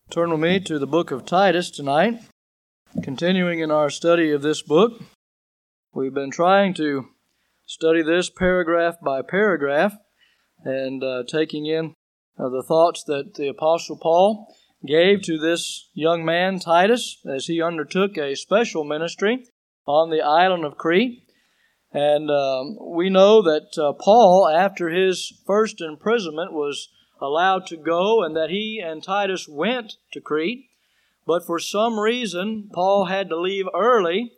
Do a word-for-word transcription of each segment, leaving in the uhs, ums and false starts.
Turn with me to the book of Titus tonight. Continuing in our study of this book, we've been trying to study this paragraph by paragraph and uh, taking in uh, the thoughts that the Apostle Paul gave to this young man, Titus, as he undertook a special ministry on the island of Crete. And um, we know that uh, Paul, after his first imprisonment, was allowed to go, and that he and Titus went to Crete. But for some reason, Paul had to leave early.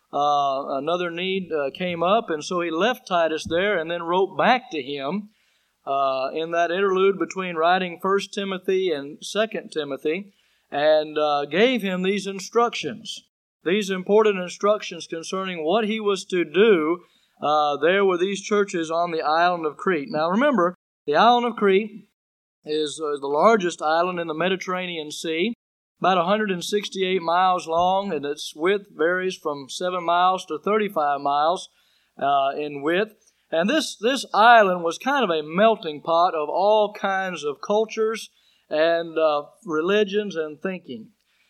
Uh, another need uh, came up, and so he left Titus there and then wrote back to him uh, in that interlude between writing First Timothy and Second Timothy, and uh, gave him these instructions, these important instructions concerning what he was to do uh, there with these churches on the island of Crete. Now remember, the island of Crete is uh, the largest island in the Mediterranean Sea, about one hundred sixty-eight miles long, and its width varies from seven miles to thirty-five miles uh, in width. And this, this island was kind of a melting pot of all kinds of cultures and uh, religions and thinking.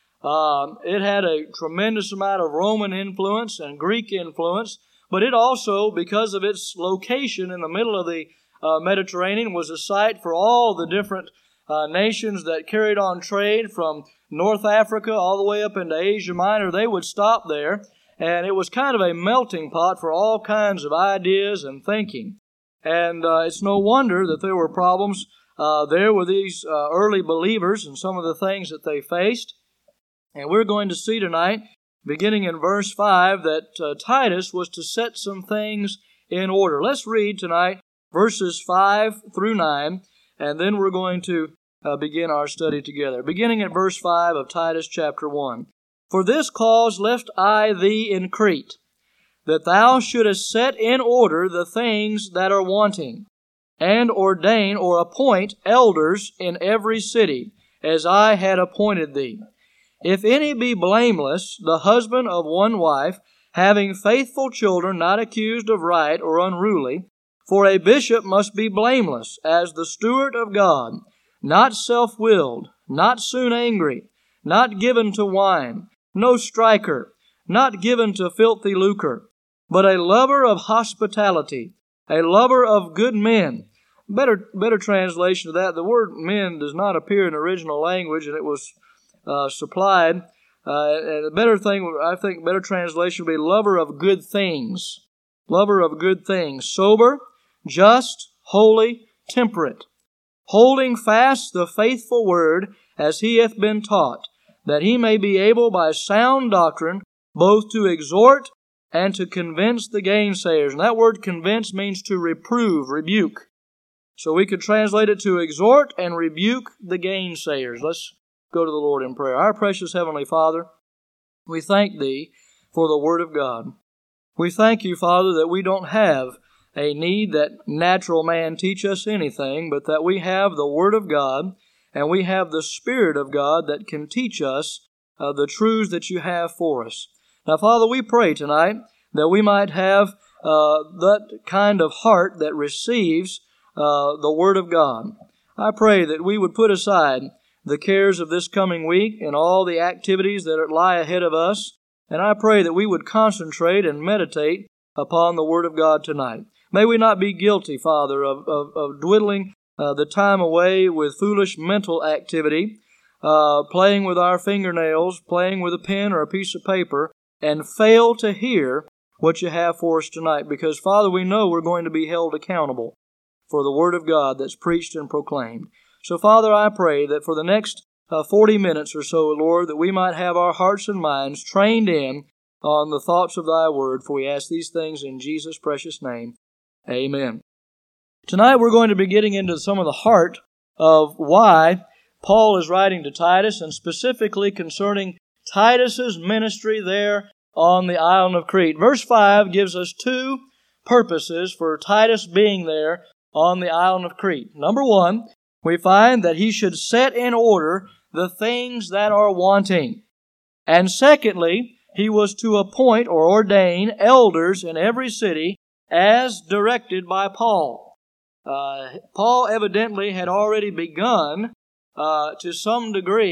Um, it had a tremendous amount of Roman influence and Greek influence, but it also, because of its location in the middle of the Uh, Mediterranean, was a site for all the different uh, nations that carried on trade from North Africa all the way up into Asia Minor. They would stop there, and it was kind of a melting pot for all kinds of ideas and thinking. And uh, it's no wonder that there were problems uh, there with these uh, early believers and some of the things that they faced. And we're going to see tonight, beginning in verse five, that uh, Titus was to set some things in order. Let's read tonight verses five through nine, and then we're going to uh, begin our study together. Beginning at verse five of Titus chapter one. For this cause left I thee in Crete, that thou shouldest set in order the things that are wanting, and ordain or appoint elders in every city, as I had appointed thee. If any be blameless, the husband of one wife, having faithful children not accused of right or unruly, for a bishop must be blameless, as the steward of God, not self-willed, not soon angry, not given to wine, no striker, not given to filthy lucre, but a lover of hospitality, a lover of good men. Better, better translation of that, the word men does not appear in the original language, and it was uh, supplied. Uh, and a better thing, I think, better translation would be lover of good things. Lover of good things. Sober, just, holy, temperate, holding fast the faithful word as he hath been taught, that he may be able by sound doctrine both to exhort and to convince the gainsayers. And that word convince means to reprove, rebuke. So we could translate it to exhort and rebuke the gainsayers. Let's go to the Lord in prayer. Our precious Heavenly Father, we thank Thee for the Word of God. We thank You, Father, that we don't have a need that natural man teach us anything, but that we have the Word of God, and we have the Spirit of God that can teach us uh, the truths that You have for us. Now, Father, we pray tonight that we might have uh, that kind of heart that receives uh, the Word of God. I pray that we would put aside the cares of this coming week and all the activities that lie ahead of us, and I pray that we would concentrate and meditate upon the Word of God tonight. May we not be guilty, Father, of, of, of dwindling uh, the time away with foolish mental activity, uh, playing with our fingernails, playing with a pen or a piece of paper, and fail to hear what You have for us tonight. Because, Father, we know we're going to be held accountable for the Word of God that's preached and proclaimed. So, Father, I pray that for the next uh, forty minutes or so, Lord, that we might have our hearts and minds trained in on the thoughts of Thy Word, for we ask these things in Jesus' precious name. Amen. Tonight we're going to be getting into some of the heart of why Paul is writing to Titus, and specifically concerning Titus's ministry there on the island of Crete. Verse five gives us two purposes for Titus being there on the island of Crete. Number one, we find that he should set in order the things that are wanting. And secondly, he was to appoint or ordain elders in every city as directed by Paul. Uh, Paul evidently had already begun uh, to some degree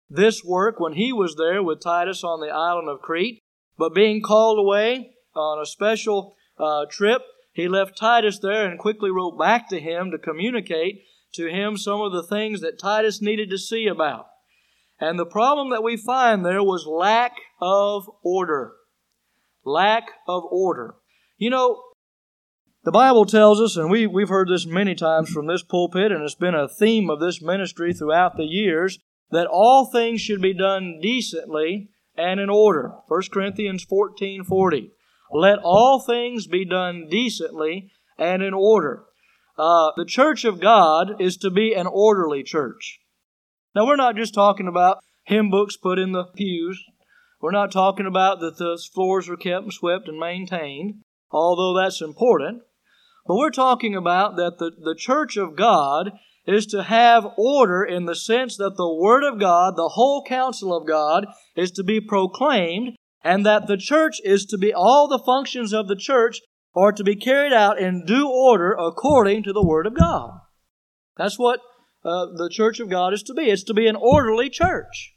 this work when he was there with Titus on the island of Crete. But being called away on a special uh, trip, he left Titus there and quickly wrote back to him to communicate to him some of the things that Titus needed to see about. And the problem that we find there was lack of order. Lack of order. You know, the Bible tells us, and we, we've heard this many times from this pulpit, and it's been a theme of this ministry throughout the years, that all things should be done decently and in order. First Corinthians fourteen forty. Let all things be done decently and in order. Uh, the church of God is to be an orderly church. Now, we're not just talking about hymn books put in the pews. We're not talking about that the floors are kept and swept and maintained, although that's important. But we're talking about that the, the church of God is to have order in the sense that the Word of God, the whole counsel of God, is to be proclaimed, and that the church is to be, all the functions of the church are to be carried out in due order according to the Word of God. That's what uh, the church of God is to be. It's to be an orderly church.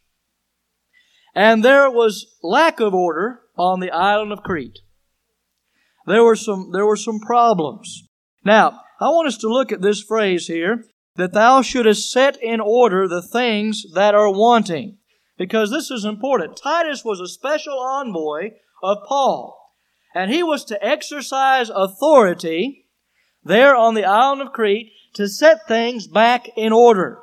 And there was lack of order on the island of Crete. There were some, there were some problems. Now, I want us to look at this phrase here, that thou shouldest set in order the things that are wanting. Because this is important. Titus was a special envoy of Paul. And he was to exercise authority there on the island of Crete to set things back in order.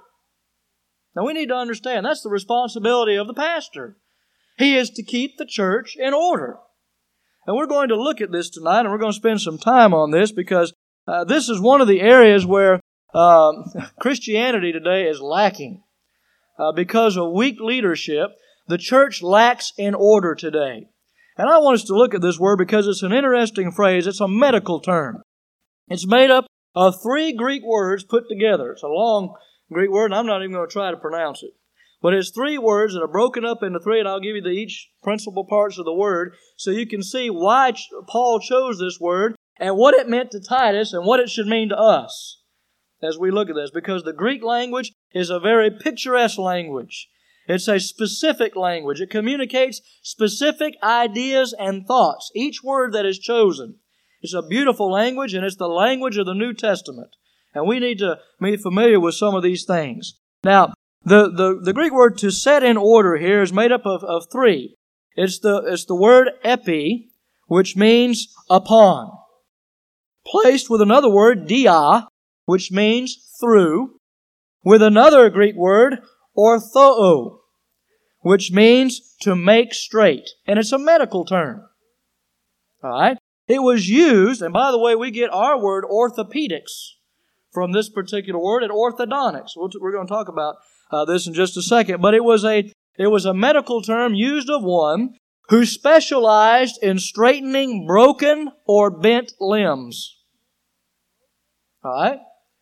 Now we need to understand that's the responsibility of the pastor. He is to keep the church in order. And we're going to look at this tonight, and we're going to spend some time on this because uh, this is one of the areas where uh, Christianity today is lacking. Uh, because of weak leadership, the church lacks in order today. And I want us to look at this word because it's an interesting phrase. It's a medical term. It's made up of three Greek words put together. It's a long Greek word, and I'm not even going to try to pronounce it. But it's three words that are broken up into three, and I'll give you the each principal parts of the word so you can see why Paul chose this word and what it meant to Titus and what it should mean to us as we look at this. Because the Greek language is a very picturesque language. It's a specific language. It communicates specific ideas and thoughts. Each word that is chosen. It's a beautiful language, and it's the language of the New Testament. And we need to be familiar with some of these things. Now, the, the, the Greek word to set in order here is made up of, of three. It's the, it's the word epi, which means upon. Placed with another word, dia, which means through. With another Greek word, orthoo, which means to make straight. And it's a medical term. All right? It was used, and by the way, we get our word orthopedics from this particular word at orthodontics. We're going to talk about uh, this in just a second. But it was a it was a medical term used of one who specialized in straightening broken or bent limbs. All right?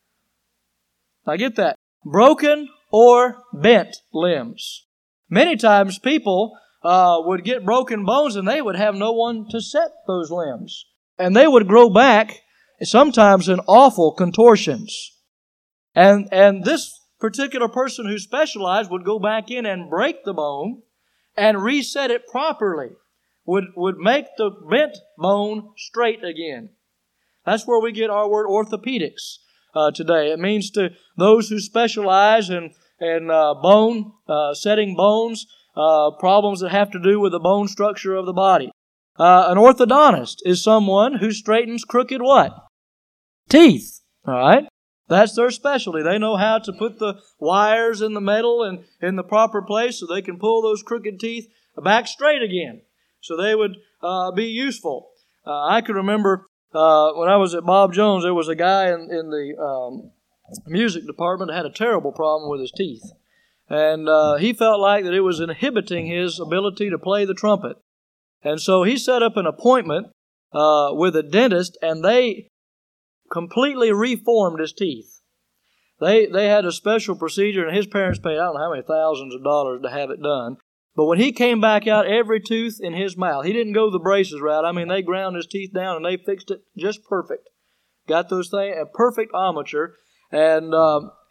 Now get that. Broken or bent limbs. Many times people uh, would get broken bones and they would have no one to set those limbs. And they would grow back, sometimes in awful contortions. And, and this particular person who specialized would go back in and break the bone and reset it properly. Would, would make the bent bone straight again. That's where we get our word orthopedics uh, today. It means to those who specialize in, in uh, bone, uh, setting bones, uh, problems that have to do with the bone structure of the body. Uh, an orthodontist is someone who straightens crooked what? Teeth. All right? That's their specialty. They know how to put the wires in the metal and in the proper place so they can pull those crooked teeth back straight again. So they would uh, be useful. Uh, I can remember uh, when I was at Bob Jones, there was a guy in, in the um, music department that had a terrible problem with his teeth. And uh, he felt like that it was inhibiting his ability to play the trumpet. And so he set up an appointment uh, with a dentist, and they completely reformed his teeth. They they had a special procedure, and his parents paid I don't know how many thousands of dollars to have it done. But when he came back out, every tooth in his mouth, he didn't go the braces route. I mean, they ground his teeth down, and they fixed it just perfect. Got those things, a perfect armature. And um,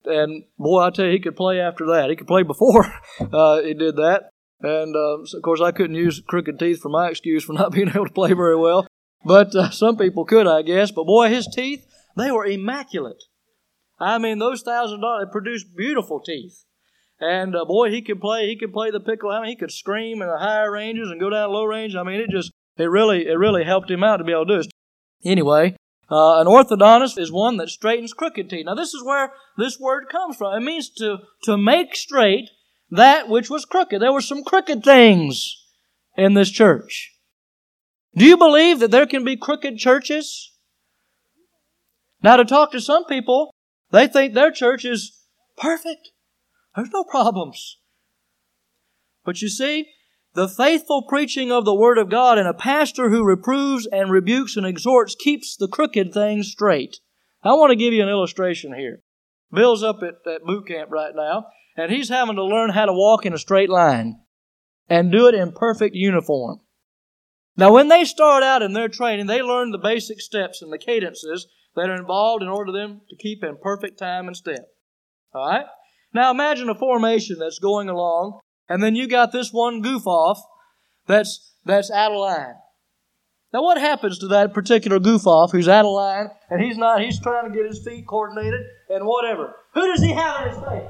And boy, I tell you, he could play after that. He could play before uh, he did that. And uh, so of course, I couldn't use crooked teeth for my excuse for not being able to play very well. But uh, some people could, I guess. But boy, his teeth, they were immaculate. I mean, those thousand dollars produced beautiful teeth. And uh, boy, he could play. He could play the piccolo. I mean, he could scream in the higher ranges and go down low range. I mean, it just it really it really helped him out to be able to do it. Anyway, uh, an orthodontist is one that straightens crooked teeth. Now, this is where this word comes from. It means to to make straight that which was crooked. There were some crooked things in this church. Do you believe that there can be crooked churches? Now, to talk to some people, they think their church is perfect. There's no problems. But you see, the faithful preaching of the Word of God and a pastor who reproves and rebukes and exhorts keeps the crooked things straight. I want to give you an illustration here. Bill's up at, at boot camp right now, and he's having to learn how to walk in a straight line and do it in perfect uniform. Now, when they start out in their training, they learn the basic steps and the cadences that are involved in order for them to keep in perfect time and step. All right? Now, imagine a formation that's going along, and then you got this one goof-off that's, that's out of line. Now, what happens to that particular goof-off who's out of line, and he's not, he's trying to get his feet coordinated and whatever? Who does he have in his face?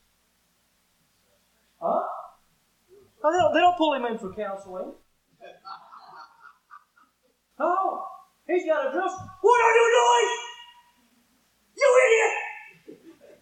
Huh? No, they don't, they don't pull him in for counseling. No, he's got a drill. What are you doing? You idiot!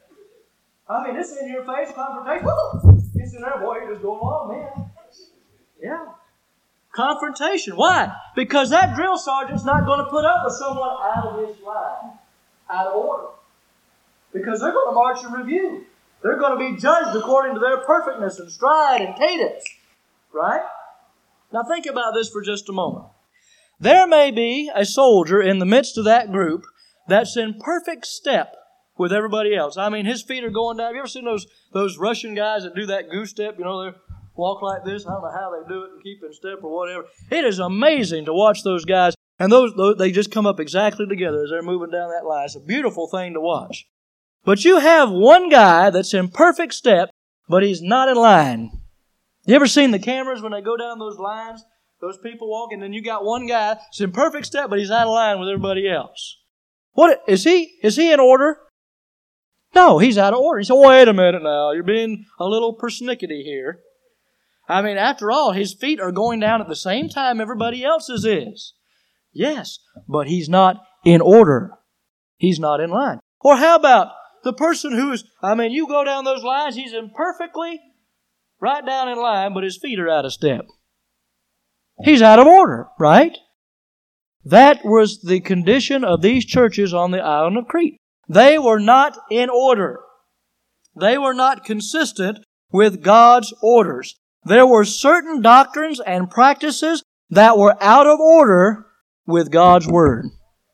I mean, this in your face confrontation. Gets in there, boy, you're just going along, man. Yeah. Confrontation. Why? Because that drill sergeant's not going to put up with someone out of his line, out of order. Because they're going to march and review. They're going to be judged according to their perfectness and stride and cadence. Right? Now think about this for just a moment. There may be a soldier in the midst of that group that's in perfect step with everybody else. I mean, his feet are going down. Have you ever seen those those Russian guys that do that goose step? You know, they walk like this. I don't know how they do it and keep in step or whatever. It is amazing to watch those guys. And those, those they just come up exactly together as they're moving down that line. It's a beautiful thing to watch. But you have one guy that's in perfect step, but he's not in line. You ever seen the cameras when they go down those lines? Those people walking, and then you got one guy that's in perfect step, but he's out of line with everybody else. What is he? Is he in order? No, he's out of order. He said, wait a minute now. You're being a little persnickety here. I mean, after all, his feet are going down at the same time everybody else's is. Yes, but he's not in order. He's not in line. Or how about the person who is, I mean, you go down those lines, he's in perfectly right down in line, but his feet are out of step. He's out of order, right? That was the condition of these churches on the island of Crete. They were not in order. They were not consistent with God's orders. There were certain doctrines and practices that were out of order with God's Word.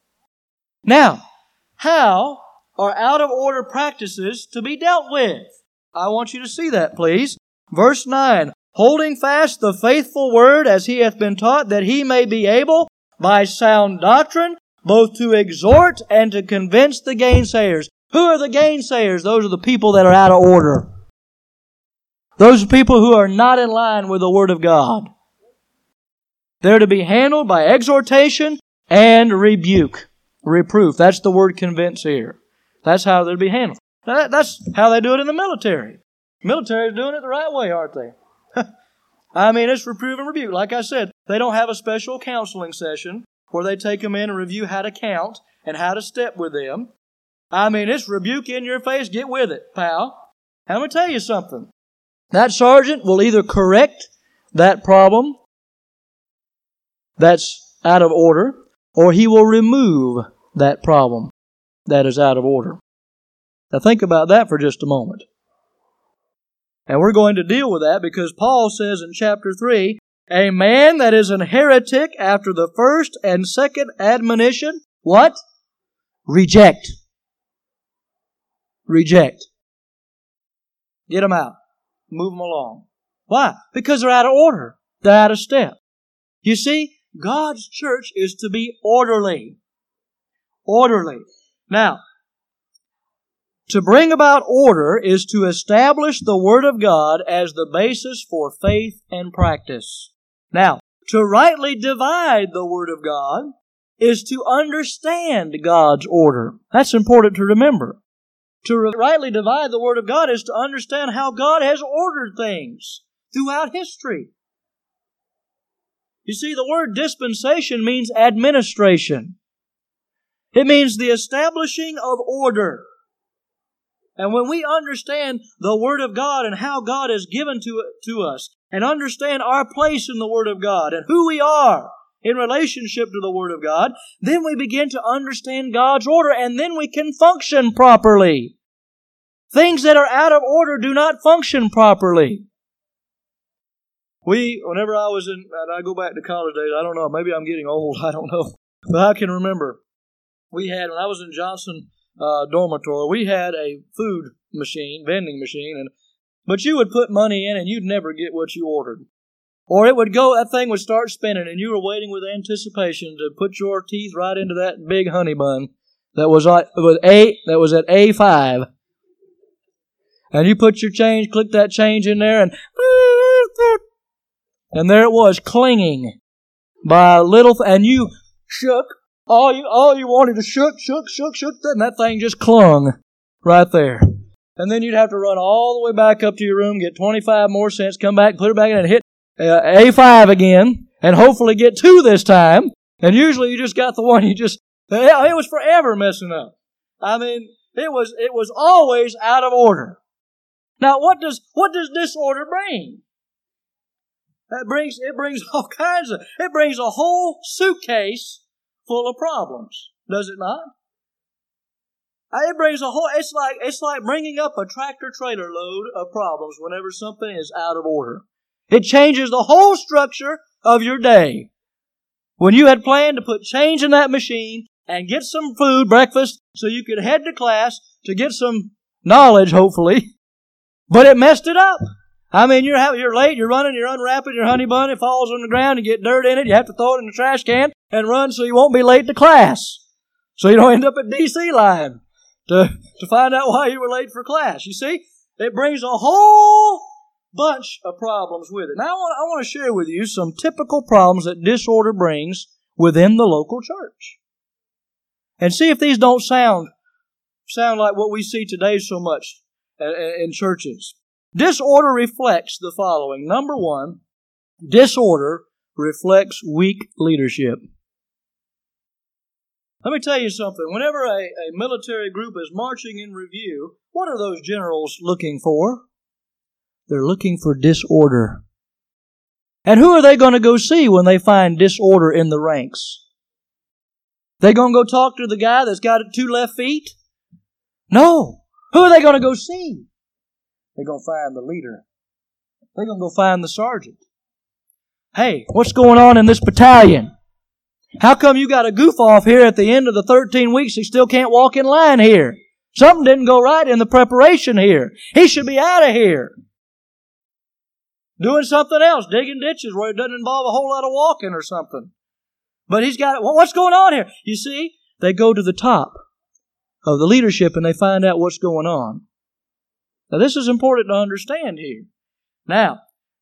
Now, how are out of order practices to be dealt with? I want you to see that, please. Verse nine. Holding fast the faithful word as he hath been taught, that he may be able, by sound doctrine, both to exhort and to convince the gainsayers. Who are the gainsayers? Those are the people that are out of order. Those are people who are not in line with the Word of God. They're to be handled by exhortation and rebuke. Reproof. That's the word convince here. That's how they're to be handled. Now, that's how they do it in the military. The military is doing it the right way, aren't they? I mean, it's reprove and rebuke. Like I said, they don't have a special counseling session where they take them in and review how to count and how to step with them. I mean, it's rebuke in your face. Get with it, pal. And I'm going to tell you something. That sergeant will either correct that problem that's out of order, or he will remove that problem that is out of order. Now think about that for just a moment. And we're going to deal with that because Paul says in chapter three, a man that is an heretic after the first and second admonition, what? Reject. Reject. Get them out. Move them along. Why? Because they're out of order. They're out of step. You see, God's church is to be orderly. Orderly. Now, To bring about order is to establish the Word of God as the basis for faith and practice. Now, to rightly divide the Word of God is to understand God's order. That's important to remember. To rightly divide the Word of God is to understand how God has ordered things throughout history. You see, the word dispensation means administration. It means the establishing of order. And when we understand the Word of God and how God has given to, to us, and understand our place in the Word of God and who we are in relationship to the Word of God, then we begin to understand God's order, and then we can function properly. Things that are out of order do not function properly. We, whenever I was in, and I go back to college days, I don't know, maybe I'm getting old, I don't know, but I can remember, we had, when I was in Johnson uh, dormitory, we had a food machine, vending machine, and but you would put money in and you'd never get what you ordered. Or it would go, that thing would start spinning and you were waiting with anticipation to put your teeth right into that big honey bun that was at, with A, that was at A five. And you put your change, click that change in there, and and there it was, clinging by a little, th- and you shook. All you, all you wanted to shook, shook, shook, shook, and that thing just clung right there. And then you'd have to run all the way back up to your room, get twenty-five more cents, come back, put it back in, and hit uh, A five again, and hopefully get two this time. And usually you just got the one you just, it was forever messing up. I mean, it was, it was always out of order. Now, what does, what does disorder bring? That brings, it brings all kinds of, it brings a whole suitcase full of problems. Does it not? It brings a whole, it's like, it's like bringing up a tractor trailer load of problems whenever something is out of order. It changes the whole structure of your day. When you had planned to put change in that machine and get some food, breakfast, so you could head to class to get some knowledge, hopefully, but it messed it up. I mean, you're you're late, you're running, you're unwrapping your honey bun, it falls on the ground, you get dirt in it, you have to throw it in the trash can and run so you won't be late to class. So you don't end up at D C line to, to find out why you were late for class. You see, it brings a whole bunch of problems with it. Now, I want, I want to share with you some typical problems that disorder brings within the local church. And see if these don't sound, sound like what we see today so much in churches. Disorder reflects the following. Number one, disorder reflects weak leadership. Let me tell you something. Whenever a, a military group is marching in review, what are those generals looking for? They're looking for disorder. And who are they going to go see when they find disorder in the ranks? They going to go talk to the guy that's got two left feet? No. Who are they going to go see? They're going to find the leader. They're going to go find the sergeant. Hey, what's going on in this battalion? How come you got a goof off here at the end of the thirteen weeks he still can't walk in line here? Something didn't go right in the preparation here. He should be out of here. Doing something else, digging ditches where it doesn't involve a whole lot of walking or something. But he's got, well, what's going on here? You see, they go to the top of the leadership and they find out what's going on. Now, this is important to understand here. Now,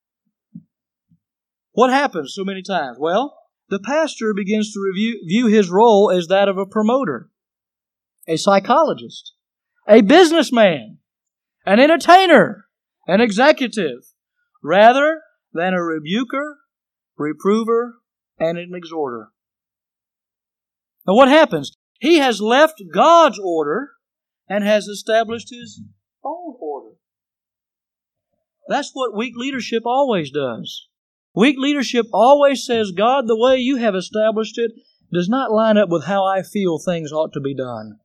what happens so many times? Well, the pastor begins to review, view his role as that of a promoter, a psychologist, a businessman, an entertainer, an executive, rather than a rebuker, reprover, and an exhorter. Now what happens? He has left God's order and has established his own order. That's what weak leadership always does. Weak leadership always says, God, the way you have established it does not line up with how I feel things ought to be done.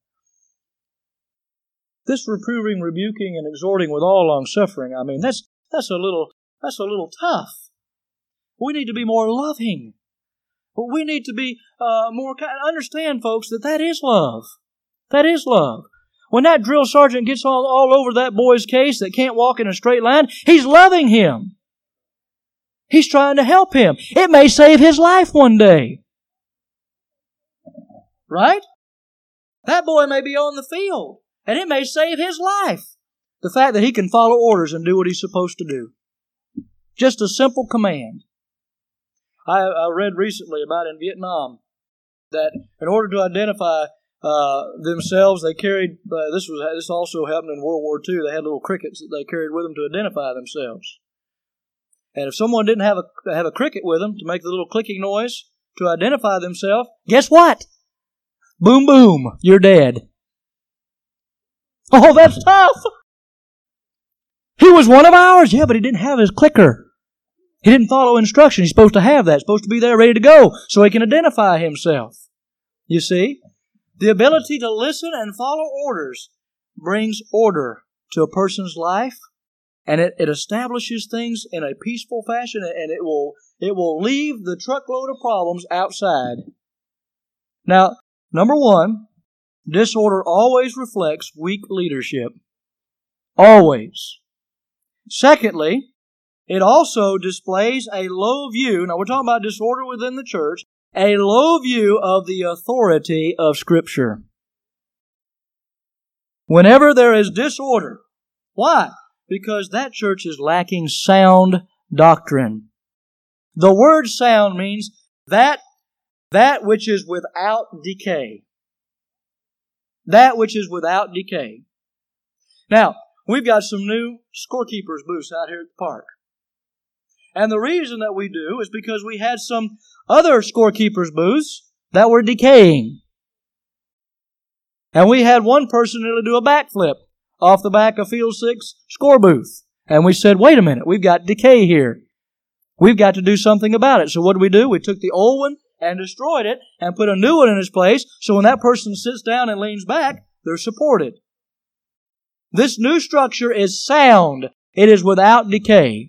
This reproving, rebuking, and exhorting with all long-suffering, I mean, that's that's a little that's a little tough. We need to be more loving. We need to be uh, more kind. Understand, folks, that that is love. That is love. When that drill sergeant gets all, all over that boy's case that can't walk in a straight line, he's loving him. He's trying to help him. It may save his life one day. Right? That boy may be on the field. And it may save his life. The fact that he can follow orders and do what he's supposed to do. Just a simple command. I, I read recently about in Vietnam that in order to identify uh, themselves, they carried, uh, this was this also happened in World War Two, they had little crickets that they carried with them to identify themselves. And if someone didn't have a, have a cricket with them to make the little clicking noise to identify themselves, guess what? Boom, boom, you're dead. Oh, that's tough. He was one of ours. Yeah, but he didn't have his clicker. He didn't follow instructions. He's supposed to have that. He's supposed to be there ready to go so he can identify himself. You see? The ability to listen and follow orders brings order to a person's life, and it, it establishes things in a peaceful fashion, and it will, it will leave the truckload of problems outside. Now, number one, disorder always reflects weak leadership. Always. Secondly, it also displays a low view. Now, we're talking about disorder within the church. A low view of the authority of Scripture. Whenever there is disorder. Why? Because that church is lacking sound doctrine. The word sound means that, that which is without decay. That which is without decay. Now, we've got some new scorekeepers booths out here at the park. And the reason that we do is because we had some other scorekeepers booths that were decaying. And we had one person nearly do a backflip off the back of Field six score booth. And we said, wait a minute, we've got decay here. We've got to do something about it. So what did we do? We took the old one and destroyed it and put a new one in its place so when that person sits down and leans back, they're supported. This new structure is sound. It is without decay.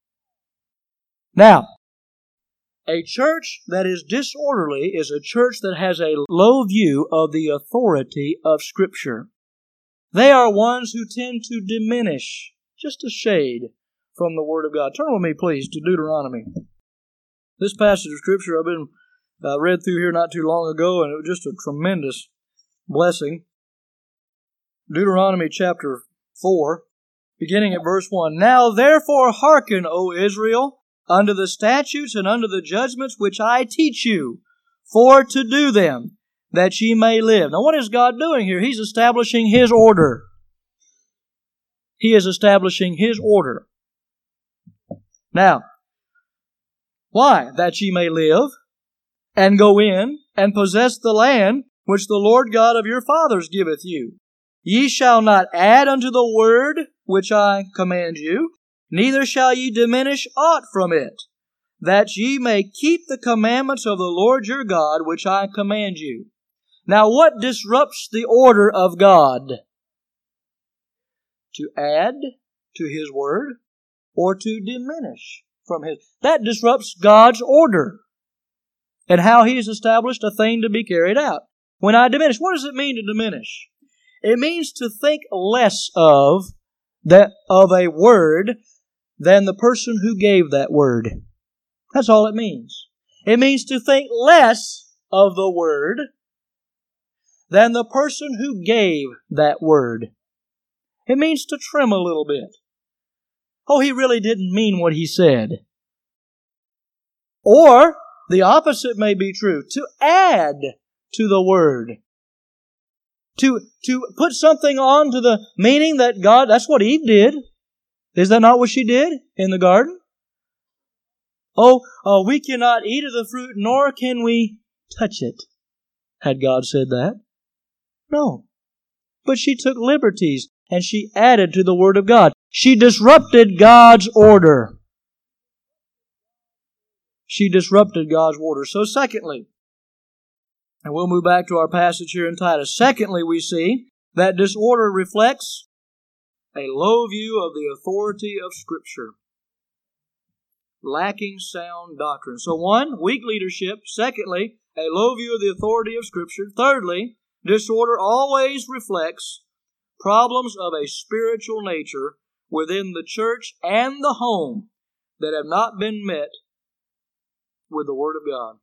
Now, a church that is disorderly is a church that has a low view of the authority of Scripture. They are ones who tend to diminish just a shade from the Word of God. Turn with me, please, to Deuteronomy. This passage of Scripture I've been uh, read through here not too long ago, and it was just a tremendous blessing. Deuteronomy chapter four, beginning at verse one. Now therefore hearken, O Israel, unto the statutes and unto the judgments which I teach you, for to do them, that ye may live. Now what is God doing here? He's establishing His order. He is establishing His order. Now, why? That ye may live, and go in, and possess the land which the Lord God of your fathers giveth you. Ye shall not add unto the word which I command you, neither shall ye diminish aught from it, that ye may keep the commandments of the Lord your God, which I command you. Now what disrupts the order of God? To add to His word, or to diminish from His. That disrupts God's order, and how He has established a thing to be carried out. When I diminish, what does it mean to diminish? It means to think less of that of a word than the person who gave that word. That's all it means. It means to think less of the word than the person who gave that word. It means to trim a little bit. Oh, he really didn't mean what he said. Or, the opposite may be true, to add to the word. To, to put something on to the meaning that God, that's what Eve did. Is that not what she did in the garden? Oh, uh, we cannot eat of the fruit, nor can we touch it. Had God said that? No. But she took liberties, and she added to the Word of God. She disrupted God's order. She disrupted God's order. So secondly, and we'll move back to our passage here in Titus. Secondly, we see that disorder reflects a low view of the authority of Scripture. Lacking sound doctrine. So one, weak leadership. Secondly, a low view of the authority of Scripture. Thirdly, disorder always reflects problems of a spiritual nature within the church and the home that have not been met with the Word of God.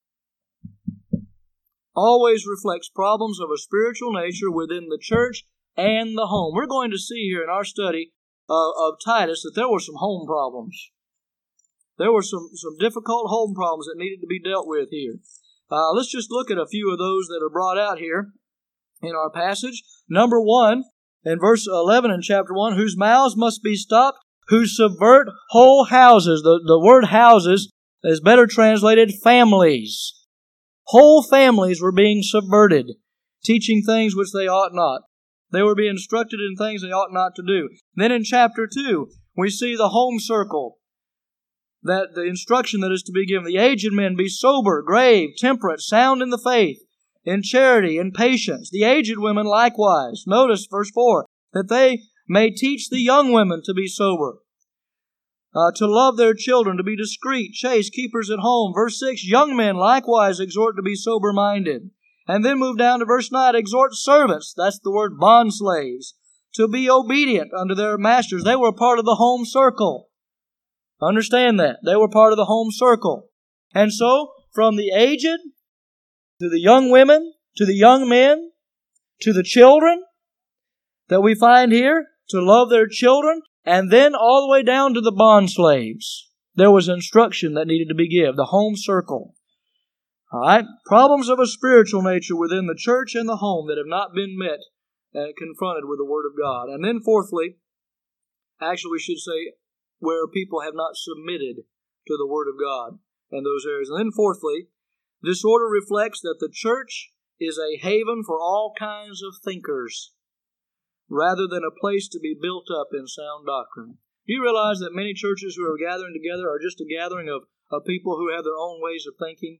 Always reflects problems of a spiritual nature within the church and the home. We're going to see here in our study uh, of Titus that there were some home problems. There were some, some difficult home problems that needed to be dealt with here. Uh, let's just look at a few of those that are brought out here in our passage. Number one, in verse eleven in chapter one, whose mouths must be stopped, who subvert whole houses. The, the word houses is better translated families. Whole families were being subverted, teaching things which they ought not. They were being instructed in things they ought not to do. Then in chapter two, we see the home circle, that the instruction that is to be given. The aged men be sober, grave, temperate, sound in the faith, in charity, in patience. The aged women likewise. Notice verse four, that they may teach the young women to be sober, uh, to love their children, to be discreet, chaste, keepers at home. Verse six, young men likewise exhort to be sober-minded. And then move down to verse nine, exhort servants, that's the word bondslaves, to be obedient unto their masters. They were part of the home circle. Understand that. They were part of the home circle. And so, from the aged, to the young women, to the young men, to the children that we find here, to love their children, and then all the way down to the bondslaves. There was instruction that needed to be given, the home circle. All right, problems of a spiritual nature within the church and the home that have not been met and confronted with the Word of God. And then fourthly, actually we should say, where people have not submitted to the Word of God in those areas. And then fourthly, disorder reflects that the church is a haven for all kinds of thinkers, rather than a place to be built up in sound doctrine. Do you realize that many churches who are gathering together are just a gathering of, of people who have their own ways of thinking?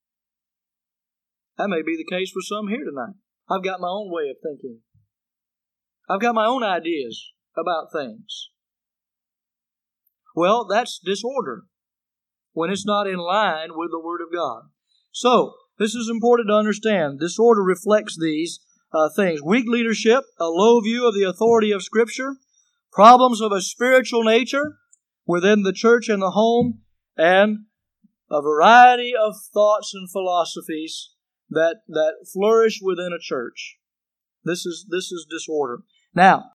That may be the case for some here tonight. I've got my own way of thinking. I've got my own ideas about things. Well, that's disorder when it's not in line with the Word of God. So, this is important to understand. Disorder reflects these uh, things. Weak leadership, a low view of the authority of Scripture, problems of a spiritual nature within the church and the home, and a variety of thoughts and philosophies that, that flourish within a church. This is, this is disorder. Now,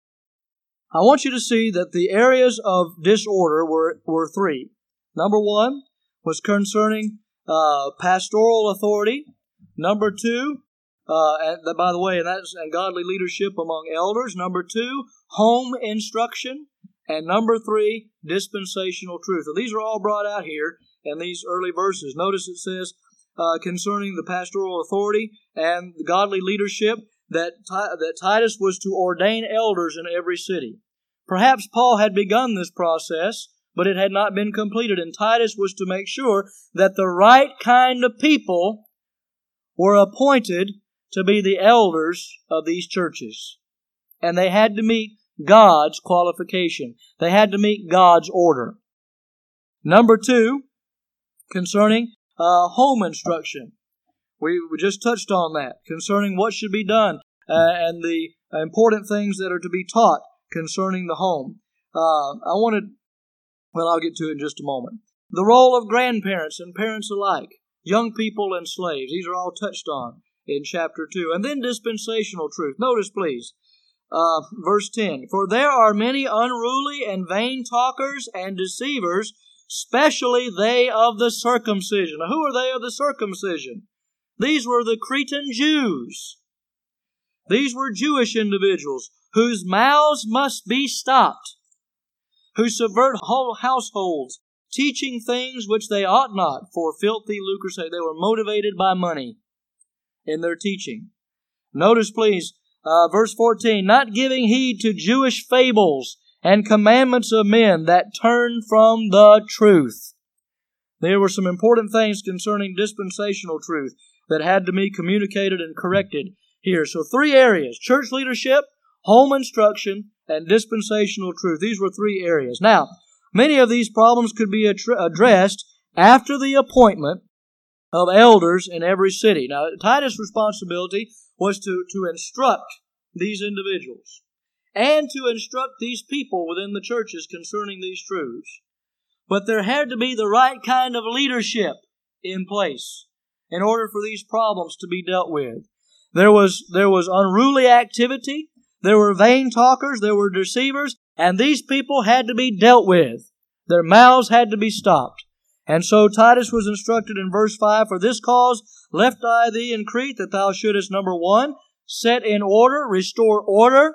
I want you to see that the areas of disorder were, were three. Number one was concerning uh, pastoral authority. Number two, uh, and by the way, and that's and godly leadership among elders. Number two, home instruction. And number three, dispensational truth. And these are all brought out here in these early verses. Notice it says uh, concerning the pastoral authority and the godly leadership, that, that Titus was to ordain elders in every city. Perhaps Paul had begun this process, but it had not been completed, and Titus was to make sure that the right kind of people were appointed to be the elders of these churches. And they had to meet God's qualification. They had to meet God's order. Number two, concerning uh, home instruction. We, we just touched on that, concerning what should be done uh, and the important things that are to be taught concerning the home. Uh, I wanted, well, I'll get to it in just a moment. The role of grandparents and parents alike, young people and slaves. These are all touched on in chapter two. And then dispensational truth. Notice, please, uh, verse ten. For there are many unruly and vain talkers and deceivers, especially they of the circumcision. Now, who are they of the circumcision? These were the Cretan Jews. These were Jewish individuals whose mouths must be stopped, who subvert whole households, teaching things which they ought not for filthy lucre's sake. They were motivated by money in their teaching. Notice, please, uh, verse fourteen, not giving heed to Jewish fables and commandments of men that turn from the truth. There were some important things concerning dispensational truth that had to be communicated and corrected here. So three areas: church leadership, home instruction, and dispensational truth. These were three areas. Now, many of these problems could be addressed after the appointment of elders in every city. Now, Titus' responsibility was to, to instruct these individuals and to instruct these people within the churches concerning these truths. But there had to be the right kind of leadership in place in order for these problems to be dealt with. There was, there was unruly activity. there were vain talkers, there were deceivers, and these people had to be dealt with. Their mouths had to be stopped. And so Titus was instructed in verse five, For this cause left I thee in Crete, that thou shouldest, number one, set in order, restore order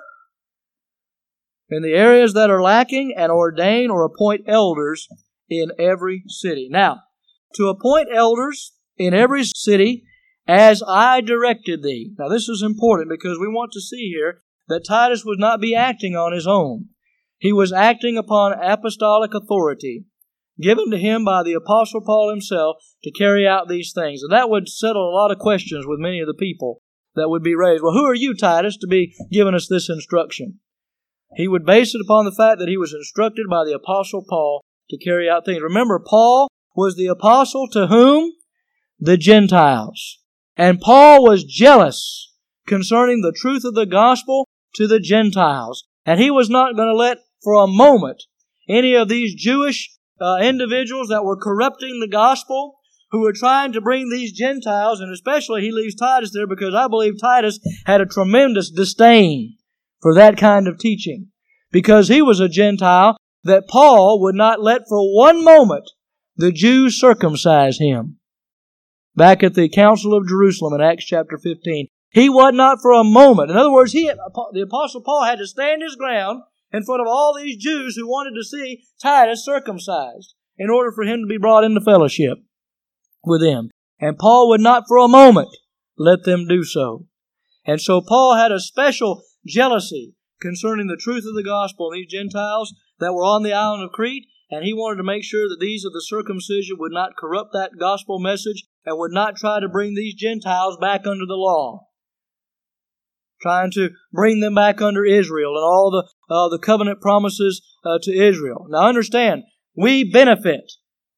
in the areas that are lacking, and ordain or appoint elders in every city. Now, to appoint elders in every city as I directed thee. Now, this is important because we want to see here that Titus would not be acting on his own. He was acting upon apostolic authority given to him by the Apostle Paul himself to carry out these things. And that would settle a lot of questions with many of the people that would be raised. Well, who are you, Titus, to be giving us this instruction? He would base it upon the fact that he was instructed by the Apostle Paul to carry out things. Remember, Paul was the apostle to whom? The Gentiles. And Paul was jealous concerning the truth of the gospel to the Gentiles. And he was not going to let for a moment any of these Jewish uh, individuals that were corrupting the gospel, who were trying to bring these Gentiles, and especially he leaves Titus there because I believe Titus had a tremendous disdain for that kind of teaching, because he was a Gentile that Paul would not let for one moment the Jews circumcise him. Back at the Council of Jerusalem in Acts chapter fifteen, he would not for a moment. In other words, he, the Apostle Paul had to stand his ground in front of all these Jews who wanted to see Titus circumcised in order for him to be brought into fellowship with them. And Paul would not for a moment let them do so. And so Paul had a special jealousy concerning the truth of the gospel and these Gentiles that were on the island of Crete, and he wanted to make sure that these of the circumcision would not corrupt that gospel message and would not try to bring these Gentiles back under the law, trying to bring them back under Israel and all the uh, the covenant promises uh, to Israel. Now understand, we benefit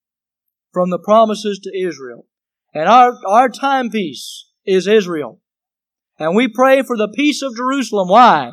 from the promises to Israel. And our, our timepiece is Israel. And we pray for the peace of Jerusalem. Why?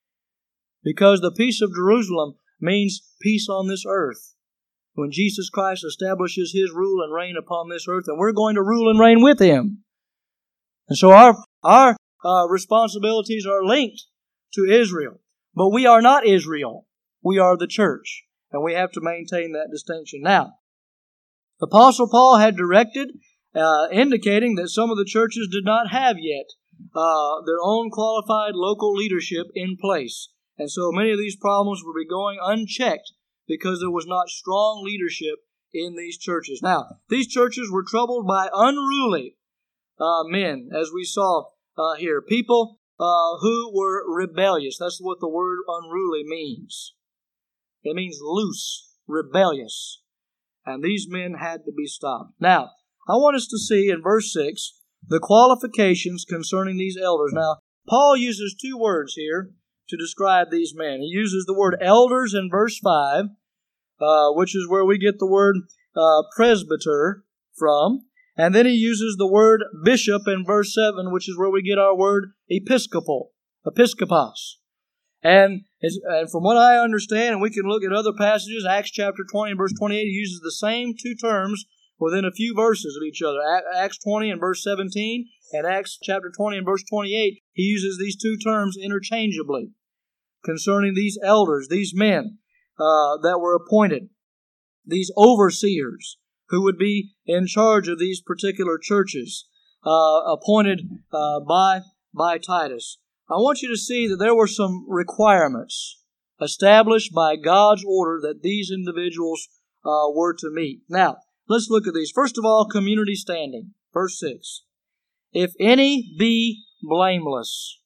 Because the peace of Jerusalem means peace on this earth. When Jesus Christ establishes His rule and reign upon this earth, and we're going to rule and reign with Him. And so our, our uh, responsibilities are linked to Israel. But we are not Israel. We are the church. And we have to maintain that distinction. Now, the Apostle Paul had directed, uh, indicating that some of the churches did not have yet uh, their own qualified local leadership in place. And so many of these problems would be going unchecked because there was not strong leadership in these churches. Now, these churches were troubled by unruly uh, men, as we saw uh, here. People uh, who were rebellious. That's what the word unruly means. It means loose, rebellious. And these men had to be stopped. Now, I want us to see in verse six the qualifications concerning these elders. Now, Paul uses two words here to describe these men. He uses the word elders in verse five, uh, which is where we get the word uh, presbyter from. And then he uses the word bishop in verse seven, which is where we get our word episcopal, episkopos. And, and from what I understand, and we can look at other passages, Acts chapter twenty and verse twenty-eight, he uses the same two terms within a few verses of each other. Acts twenty and verse seventeen, and Acts chapter twenty and verse twenty-eight, he uses these two terms interchangeably concerning these elders, these men uh, that were appointed, these overseers who would be in charge of these particular churches, uh, appointed uh, by, by Titus. I want you to see that there were some requirements established by God's order that these individuals uh, were to meet. Now, let's look at these. First of all, community standing. Verse six. If any be blameless.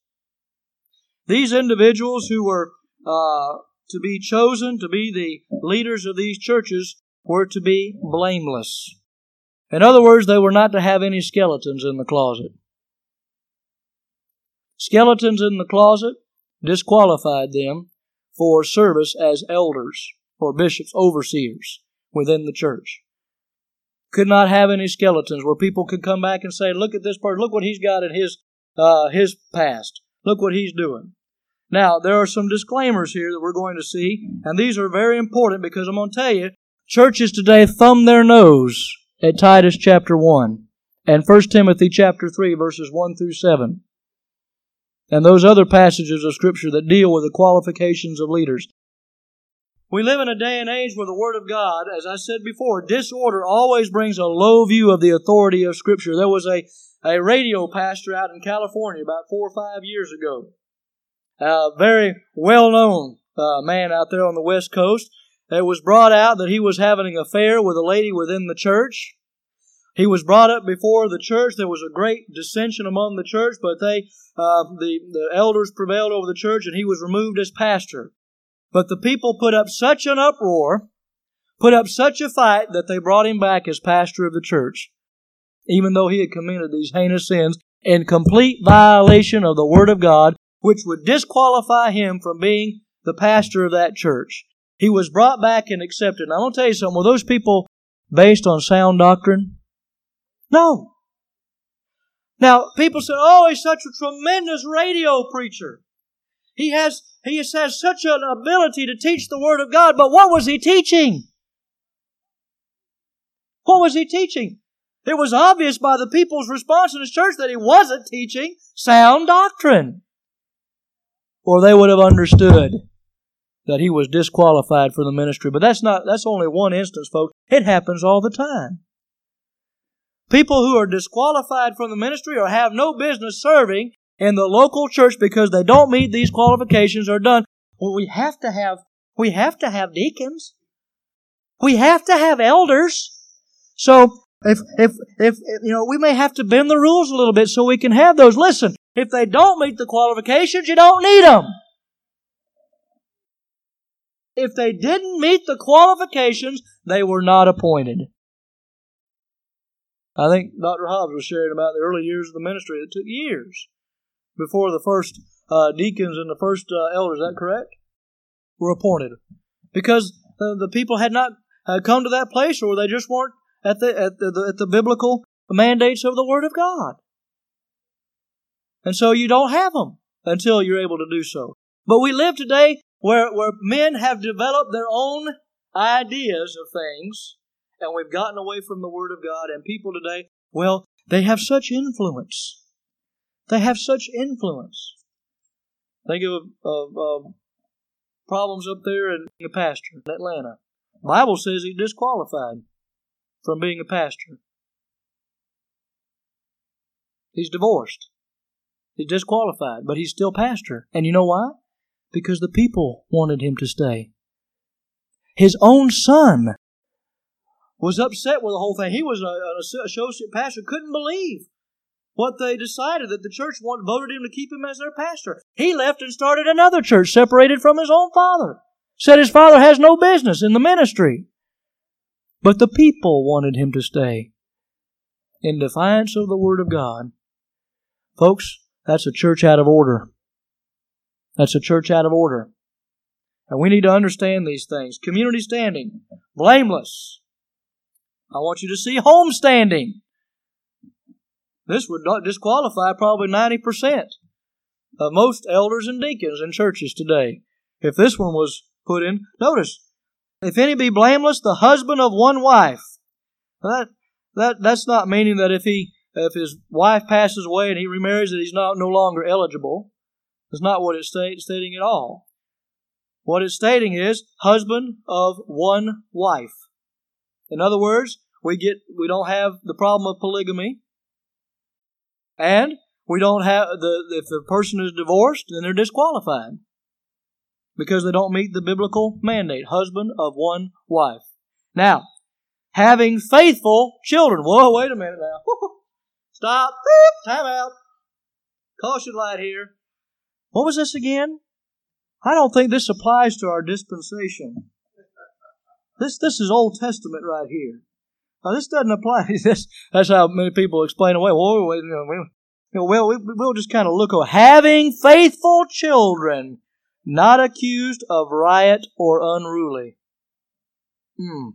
These individuals who were uh, to be chosen to be the leaders of these churches were to be blameless. In other words, they were not to have any skeletons in the closet. Skeletons in the closet disqualified them for service as elders or bishops, overseers within the church. Could not have any skeletons where people could come back and say, look at this person, look what he's got in his, uh, his past. Look what he's doing. Now, there are some disclaimers here that we're going to see, and these are very important because I'm going to tell you, churches today thumb their nose at Titus chapter one and First Timothy chapter three, verses one through seven. and those other passages of Scripture that deal with the qualifications of leaders. We live in a day and age where the Word of God, as I said before, disorder always brings a low view of the authority of Scripture. There was a, a radio pastor out in California about four or five years ago. A very well-known uh, man out there on the West Coast. It was brought out that he was having an affair with a lady within the church. He was brought up before the church. There was a great dissension among the church, but they, uh, the, the elders prevailed over the church, and he was removed as pastor. But the people put up such an uproar, put up such a fight, that they brought him back as pastor of the church, even though he had committed these heinous sins in complete violation of the Word of God, which would disqualify him from being the pastor of that church. He was brought back and accepted. And I'm going to tell you something. Were those people based on sound doctrine? No. Now, people say, oh, he's such a tremendous radio preacher. He has, he has such an ability to teach the Word of God. But what was he teaching? What was he teaching? It was obvious by the people's response in his church that he wasn't teaching sound doctrine. Or they would have understood that he was disqualified for the ministry. But that's not, that's only one instance, folks. It happens all the time. People who are disqualified from the ministry or have no business serving in the local church because they don't meet these qualifications are done. Well, we have to have, we have to have deacons. We have to have elders. So, if, if, if, you know, we may have to bend the rules a little bit so we can have those. Listen, if they don't meet the qualifications, you don't need them. If they didn't meet the qualifications, they were not appointed. I think Doctor Hobbs was sharing about the early years of the ministry. It took years before the first uh, deacons and the first uh, elders, is that correct? Were appointed. Because uh, the people had not uh, come to that place, or they just weren't at the, at the, the, at the biblical mandates of the Word of God. And so you don't have them until you're able to do so. But we live today where, where men have developed their own ideas of things, and we've gotten away from the Word of God, and people today, well, they have such influence. They have such influence. Think of, of, of problems up there in a pastor in Atlanta. The Bible says he's disqualified from being a pastor. He's divorced. He's disqualified, but he's still pastor. And you know why? Because the people wanted him to stay. His own son was upset with the whole thing. He was an associate pastor, couldn't believe what they decided, that the church wanted, voted him to keep him as their pastor. He left and started another church separated from his own father. Said his father has no business in the ministry. But the people wanted him to stay in defiance of the Word of God. Folks, that's a church out of order. That's a church out of order. And we need to understand these things. Community standing, blameless. I want you to see home standing. This would disqualify probably ninety percent of most elders and deacons in churches today. If this one was put in, notice, if any be blameless, the husband of one wife. That that that's not meaning that if he if his wife passes away and he remarries, that he's not no longer eligible. That's not what it's state, stating at all. What it's stating is husband of one wife. In other words, we get we don't have the problem of polygamy, and we don't have the if the person is divorced, then they're disqualified because they don't meet the biblical mandate. Husband of one wife. Now, having faithful children. Whoa, wait a minute now. Stop. Beep. Time out. Caution light here. What was this again? I don't think this applies to our dispensation. This this is Old Testament right here. Now, this doesn't apply. This, that's how many people explain away. Well, we, you know, well we, we'll just kind of look over. Having faithful children, not accused of riot or unruly. Hmm.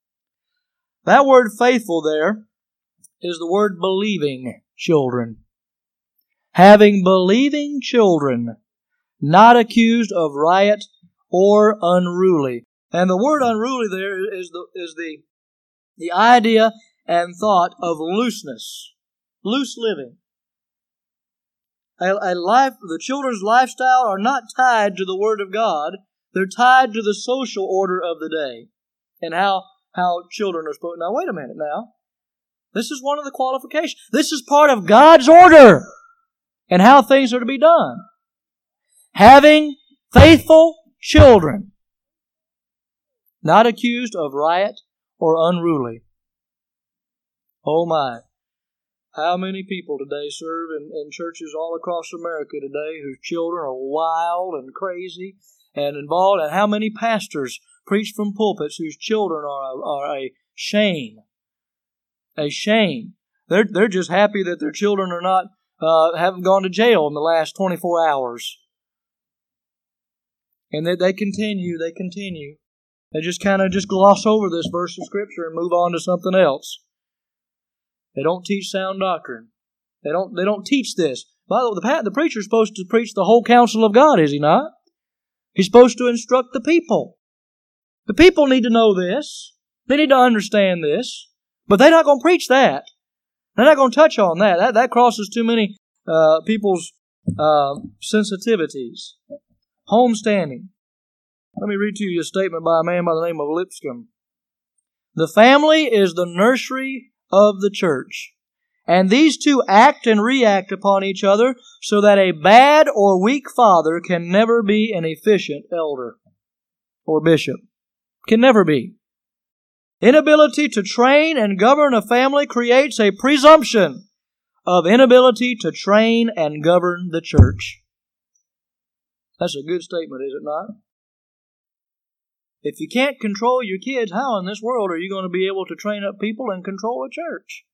That word faithful there is the word believing children. Having believing children, not accused of riot or unruly. And the word unruly there is the is the the idea and thought of looseness, loose living. A, a life, the children's lifestyle are not tied to the Word of God. They're tied to the social order of the day and how, how children are supposed. Now, wait a minute now. This is one of the qualifications. This is part of God's order and how things are to be done. Having faithful children, not accused of riot or unruly. Oh my. How many people today serve in, in churches all across America today whose children are wild and crazy and involved, and how many pastors preach from pulpits whose children are a, are a shame. A shame. They're, they're just happy that their children are not, uh, haven't gone to jail in the last twenty-four hours. And that they continue, they continue. They just kind of just gloss over this verse of Scripture and move on to something else. They don't teach sound doctrine. They don't. They don't teach this. By the way, the, the preacher's supposed to preach the whole counsel of God, is he not? He's supposed to instruct the people. The people need to know this. They need to understand this. But they're not going to preach that. They're not going to touch on that. That, that crosses too many uh, people's uh, sensitivities. Homestanding. Let me read to you a statement by a man by the name of Lipscomb. The family is the nursery of the church, and these two act and react upon each other so that a bad or weak father can never be an efficient elder or bishop. Can never be. Inability to train and govern a family creates a presumption of inability to train and govern the church. That's a good statement, is it not? If you can't control your kids, how in this world are you going to be able to train up people and control a church?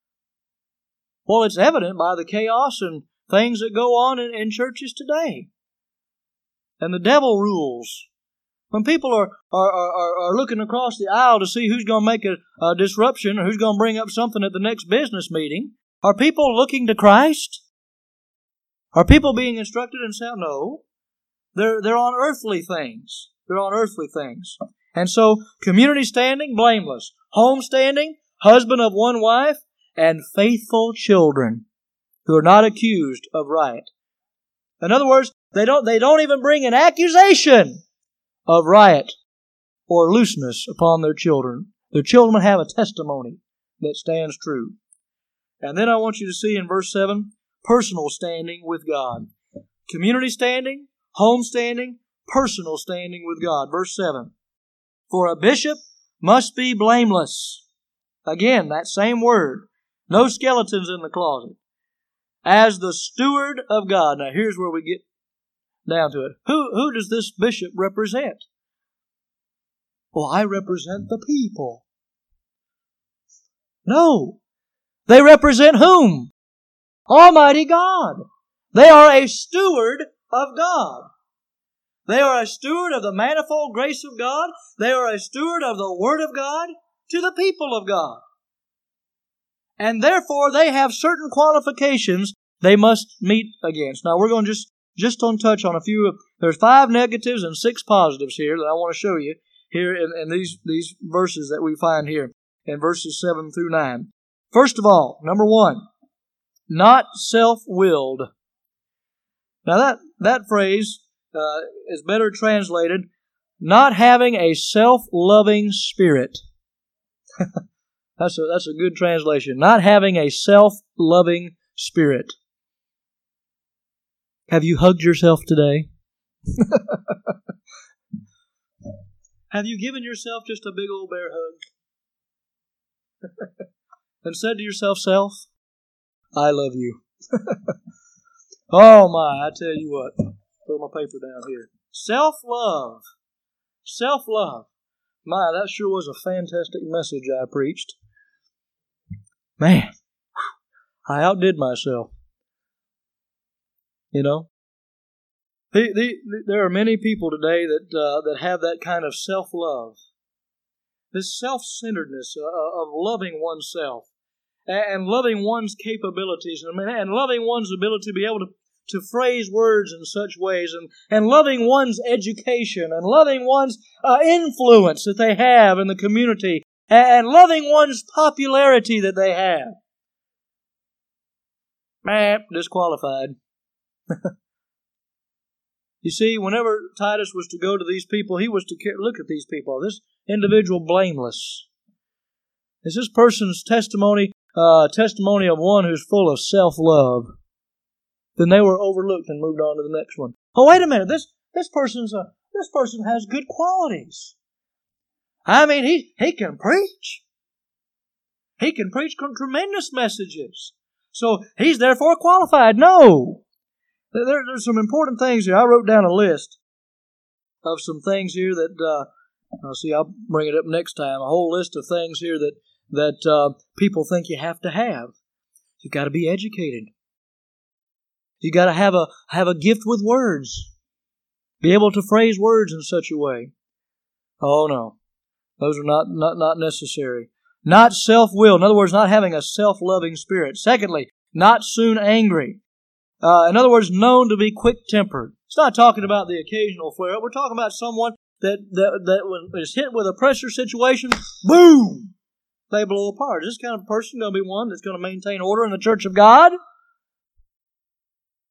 Well, it's evident by the chaos and things that go on in, in churches today. And the devil rules. When people are, are, are, are looking across the aisle to see who's going to make a, a disruption or who's going to bring up something at the next business meeting, are people looking to Christ? Are people being instructed and saying, no, they're, they're on earthly things. They're on earthly things. And so, community standing, blameless. Home standing, husband of one wife, and faithful children who are not accused of riot. In other words, they don't, they don't even bring an accusation of riot or looseness upon their children. Their children have a testimony that stands true. And then I want you to see in verse seven, personal standing with God. Community standing, home standing, personal standing with God. Verse seven. For a bishop must be blameless. Again, that same word. No skeletons in the closet. As the steward of God. Now here's where we get down to it. Who, who does this bishop represent? Well, I represent the people. No. They represent whom? Almighty God. They are a steward of God. They are a steward of the manifold grace of God. They are a steward of the Word of God to the people of God. And therefore, they have certain qualifications they must meet against. Now, we're going to just, just on touch on a few of, there's five negatives and six positives here that I want to show you here in, in these, these verses that we find here in verses seven through nine. First of all, number one, not self-willed. Now, that, that phrase Uh, is better translated, not having a self-loving spirit. that's a that's a good translation. Not having a self-loving spirit. Have you hugged yourself today? Have you given yourself just a big old bear hug? And said to yourself, self, I love you. Oh my, I tell you what. Throw my paper down here. Self-love. Self-love. My, that sure was a fantastic message I preached. Man, I outdid myself. You know? The, the, the, there are many people today that uh, that have that kind of self-love. This self-centeredness uh, of loving oneself and, and loving one's capabilities and, and loving one's ability to be able to to phrase words in such ways, and, and loving one's education, and loving one's uh, influence that they have in the community, and, and loving one's popularity that they have. Man, disqualified. You see, whenever Titus was to go to these people, he was to care, look at these people. This individual blameless. Is this person's testimony uh, testimony of one who's full of self-love? Then they were overlooked and moved on to the next one. Oh, wait a minute. This this person's a this person has good qualities. I mean, he he can preach. He can preach tremendous messages. So he's therefore qualified. No. There, there's some important things here. I wrote down a list of some things here that, uh, I'll see, I'll bring it up next time. A whole list of things here that, that uh, people think you have to have. You've got to be educated. You've got to have a, have a gift with words. Be able to phrase words in such a way. Oh, no. Those are not, not, not necessary. Not self-willed. In other words, not having a self-loving spirit. Secondly, not soon angry. Uh, in other words, known to be quick-tempered. It's not talking about the occasional flare-up. We're talking about someone that, that, that when is hit with a pressure situation, boom, they blow apart. Is this kind of person going to be one that's going to maintain order in the church of God?